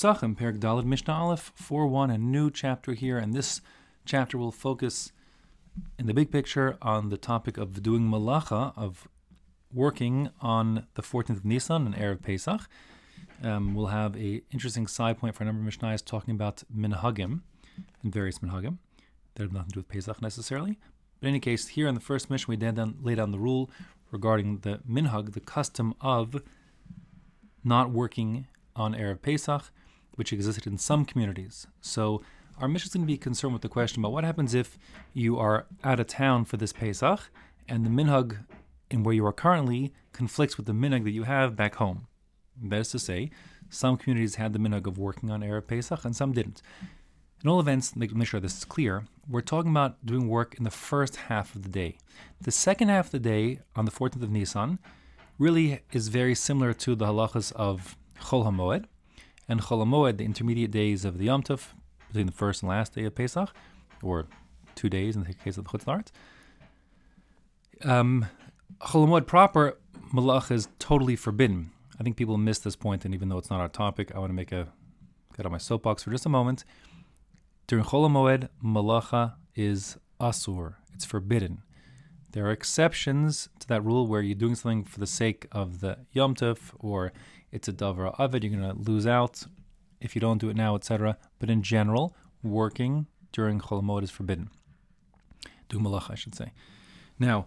Pesachim, Perek Daled Mishnah Aleph 4.1, a new chapter here, and this chapter will focus in the big picture on the topic of doing malacha, of working on the 14th of Nisan, an Erev Pesach. We'll have an interesting side point for a number of Mishnayos talking about minhagim and various minhagim that have nothing to do with Pesach necessarily. But in any case, here in the first Mishnah, we lay down the rule regarding the minhag, the custom of not working on Erev Pesach, which existed in some communities. So our Mishnah is going to be concerned with the question about what happens if you are out of town for this Pesach and the minhag in where you are currently conflicts with the minhag that you have back home. That is to say, some communities had the minhag of working on Erev Pesach and some didn't. In all events, make sure this is clear, we're talking about doing work in the first half of the day. The second half of the day, on the 14th of Nisan, really is very similar to the halachas of Chol HaMoed, and Chol HaMoed, the intermediate days of the Yom Tov, between the first and last day of Pesach, or 2 days in the case of the Chutz La'aretz. Chol HaMoed proper, malacha is totally forbidden. I think people miss this point, and even though it's not our topic, I want to get on my soapbox for just a moment. During Chol HaMoed, malacha is asur, it's forbidden. There are exceptions to that rule where you're doing something for the sake of the Yom Tov, or it's a davar avid, you're going to lose out if you don't do it now, etc. But in general, working during Chol HaMoed is forbidden. Doing malacha, I should say. Now,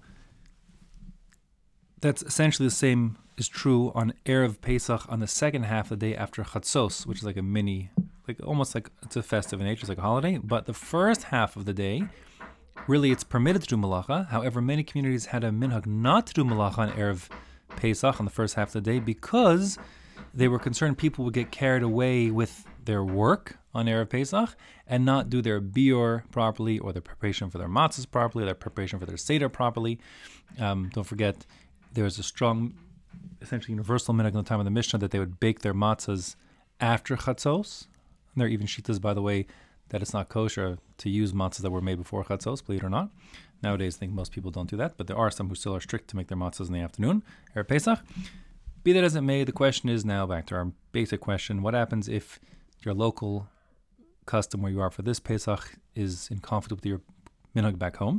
that's essentially the same is true on Erev Pesach on the second half of the day after Chatzos, which is like a mini, almost like it's a festive in nature, it's like a holiday. But the first half of the day, really it's permitted to do malacha. However, many communities had a minhag not to do malacha on Erev Pesach on the first half of the day because they were concerned people would get carried away with their work on Erev Pesach and not do their biur properly, or their preparation for their matzahs properly, or their preparation for their seder properly. Don't forget, there was a strong, essentially universal minhag in the time of the Mishnah that they would bake their matzahs after Chatzos. And there are even shittas, by the way, that it's not kosher to use matzahs that were made before Chatzos, believe it or not. Nowadays, I think most people don't do that, but there are some who still are strict to make their matzahs in the afternoon, Erev Pesach. Be that as it may, the question is now back to our basic question. What happens if your local custom where you are for this Pesach is in conflict with your minhag back home?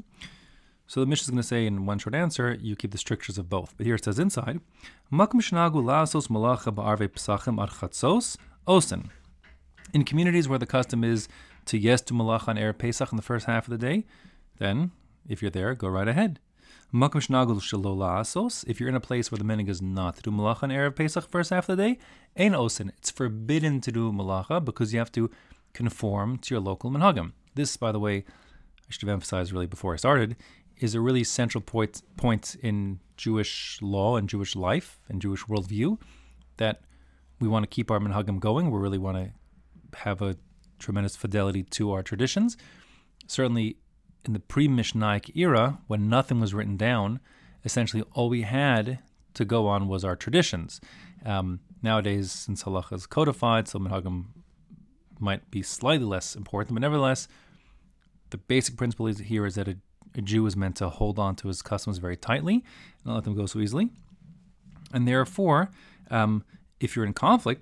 So the Mishnah is going to say in one short answer, you keep the strictures of both. But here it says inside, Makom shenagu la'asos malacha ba'arvei pesachim ad chatzos osen. In communities where the custom is to do malacha on Erev Pesach in the first half of the day, then, if you're there, go right ahead. Makom shenagu shelo la'asos, if you're in a place where the minhag is not to do malacha on Erev Pesach first half of the day, ein osen, it's forbidden to do malacha because you have to conform to your local minhagim. This, by the way, I should have emphasized really before I started, is a really central point in Jewish law and Jewish life and Jewish worldview, that we want to keep our minhagim going. We really want to have a tremendous fidelity to our traditions. Certainly in the pre-Mishnaic era, when nothing was written down, essentially all we had to go on was our traditions. Nowadays, since halacha is codified, so minhagim might be slightly less important, but nevertheless, the basic principle here is that a Jew is meant to hold on to his customs very tightly and not let them go so easily. And therefore, if you're in conflict,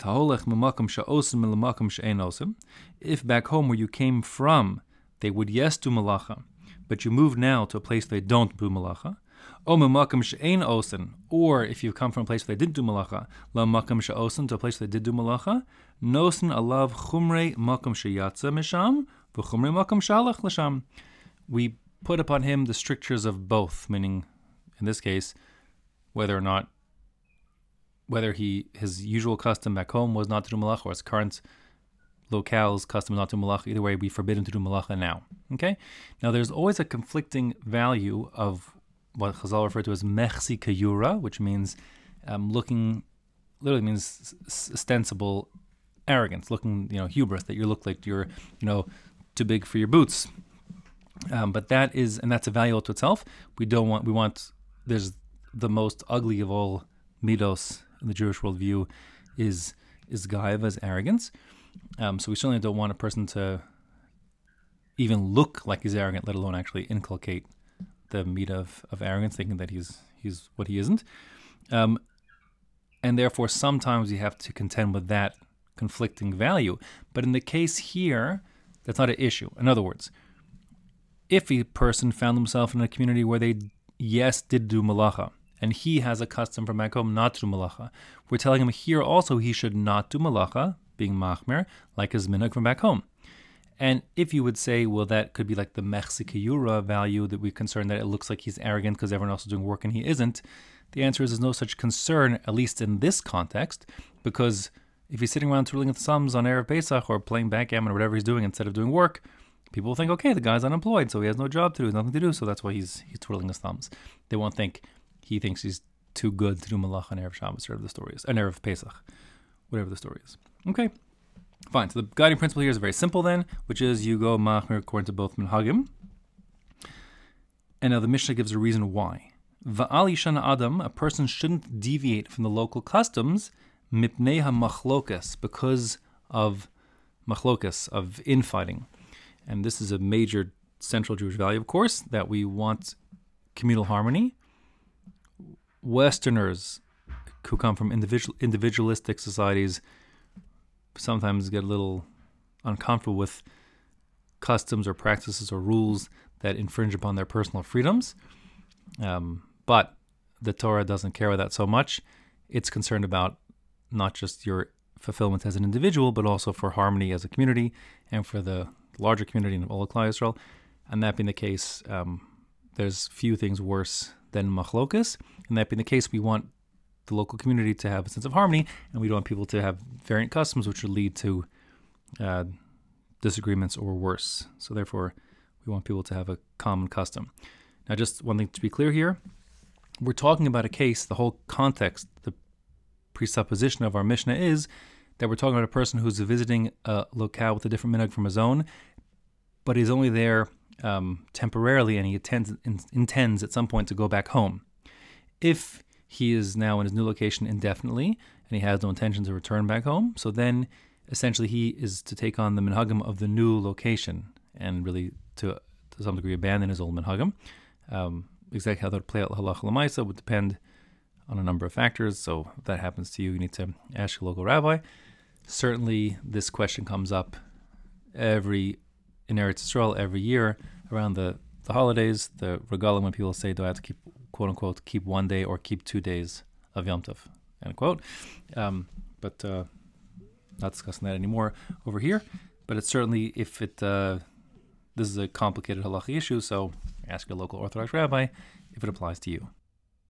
if back home where you came from, they would do malacha, but you moved now to a place they don't do malacha, or if you come from a place where they didn't do malacha, to a place where they did do malacha, we put upon him the strictures of both, meaning, in this case, whether his usual custom back home was not to do malacha, or his current locale's custom not to do malacha. Either way, we forbid him to do malacha now. Okay? Now, there's always a conflicting value of what Chazal referred to as mechsi kayura, which means literally means ostensible arrogance, looking, hubris, that you look like you're, too big for your boots. But that's a value to itself. There's the most ugly of all midos in the Jewish worldview is gaiva, is arrogance. So we certainly don't want a person to even look like he's arrogant, let alone actually inculcate the midah of arrogance, thinking that he's what he isn't. And therefore, sometimes you have to contend with that conflicting value. But in the case here, that's not an issue. In other words, if a person found himself in a community where they, yes, did do malacha, and he has a custom from back home not to do malacha, we're telling him here also he should not do malacha, being machmer, like his minhag from back home. And if you would say, well, that could be like the mechzikiyura value, that we're concerned that it looks like he's arrogant because everyone else is doing work and he isn't, the answer is there's no such concern, at least in this context, because if he's sitting around twiddling his thumbs on Erev Pesach or playing backgammon or whatever he's doing instead of doing work, people will think, okay, the guy's unemployed, so he has no job to do, nothing to do, so that's why he's twiddling his thumbs. They won't think he thinks he's too good to do malach on Erev Shabbos, whatever the story is, on Erev Pesach, whatever the story is. Okay, fine. So the guiding principle here is very simple then, which is you go machmir according to both minhagim. And now the Mishnah gives a reason why. Va'al yishana adam, a person shouldn't deviate from the local customs, mipnei ha-machlokas, because of machlokas, of infighting. And this is a major central Jewish value, of course, that we want communal harmony. Westerners who come from individualistic societies sometimes get a little uncomfortable with customs or practices or rules that infringe upon their personal freedoms. But the Torah doesn't care about that so much. It's concerned about not just your fulfillment as an individual, but also for harmony as a community and for the larger community in all of Klal Yisrael. And that being the case, there's few things worse than machlokas. And that being the case, we want the local community to have a sense of harmony, and we don't want people to have variant customs which would lead to disagreements or worse. So therefore, we want people to have a common custom. Now, just one thing to be clear here. We're talking about a case, the whole context, the presupposition of our Mishnah is that we're talking about a person who's visiting a locale with a different minhag from his own, but he's only there temporarily, and he intends at some point to go back home. If he is now in his new location indefinitely, and he has no intention to return back home, so then essentially he is to take on the minhagim of the new location, and really to some degree abandon his old minhagim. Exactly how that would play out halacha l'maisa would depend on a number of factors. So if that happens to you, you need to ask your local rabbi. Certainly, this question comes up in Eretz Yisrael every year around the holidays, the regalim, when people say, do I have to keep, quote unquote, keep 1 day or keep 2 days of Yom Tov, end quote. But not discussing that anymore over here. But it's certainly, if it this is a complicated halachic issue, so ask your local Orthodox rabbi if it applies to you.